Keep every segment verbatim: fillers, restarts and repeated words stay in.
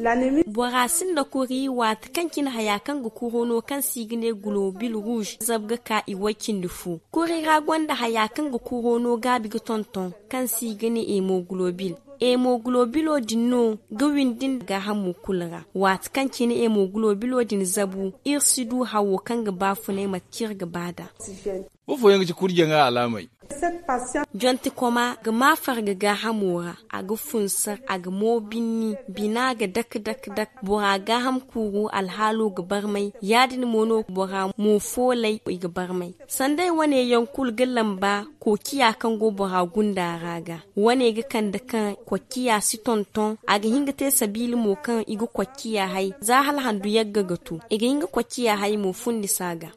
bora sin da kuri wat kankin hayakan gu kurono kan signe global rouge zabga ka iwakin dufu kuri ragon da hayakan gu kurono gabi ga tonton kan signe hemoglobin hemoglobilo dinno gawin din ga hamu kulra wat kankin hemoglobilo din zabu irsidu hawo kan ga bafune matkir ga bada bofo yanga ci kurje nga alamai jonti koma ga mafar ga ga hamura a ga funsar a ga mobinni bina ga dak dak dak bora ga ham kuru alhalu ga barmai yadin mono bora mu folai ga barmai sandai wane yankul ga lamba ko kiya kan go bora gunda raga wane ga kan da kan ko kiya si tonton a ga hinga te sabili mo kan igu ko kiya hai za hal handu yagga gatu e ga hinga ko kiya hai mo fundi saga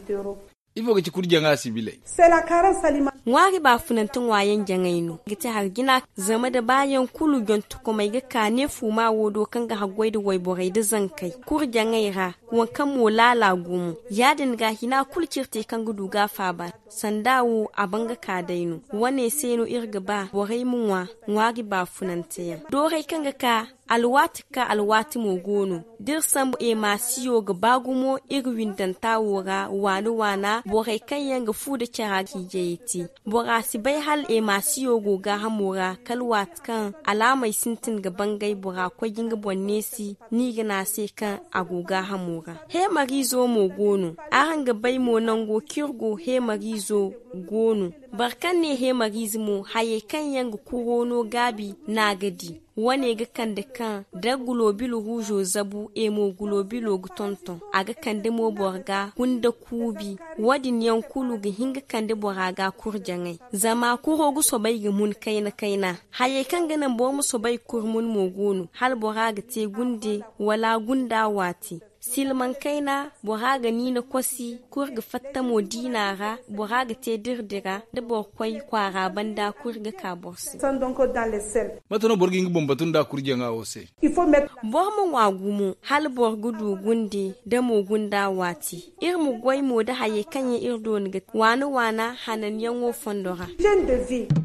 ifo ga ci kurje nga sibile ngwari ba funantin wayan jangaino gita har gina zama da bayan kulu gontu kuma ga kane fuma wodo kan ga hagwai da waiborai da zankai kur jangaira wankan mo lala gumu yadin ga hina kulkirte kan gudu gafa ba sandawo abanga kadaino wane seno irga ba borai munwa ngwari ba funantiya dorai kan ga ka alwati ka alwati mo gono dir sam e masiyo ga bagumo irwin dantawo ga wani wana borai kan yanga fu da kira kijeti bora si bai hal e masiyo go ga hamura kalwat kan alamai sintin ga bangai bora ko ginga bonnesi ni ga na se kan agoga hamura he marizo mo gono aran ga bai mo nango kirgo he marizo gono barkan ne he marizmo haye kan yanga kurono gabi na gadi wane ga kan da kan da globilo rouge zabu emo globilo gutonton aga kan da mo borga hunda kubi wadin yankulu ga hinga kan da boraga kurjangai zama kuro gu sobai ga mun kaina kaina haye kan ganan bo mu sobai kurmun mogunu hal boraga te gunde wala gunda wati silman kaina boraga ni na kwasi kurga fatta mo dinara boraga te dirdira da borkwai kwara banda kurga ka borsi matano borgi ngi bombatun da kurje nga ose bormo wagumu hal borgudu gunde da mo gunda wati irmu goy mo da haye kanye irdo ngat wana wana hanan yango fondora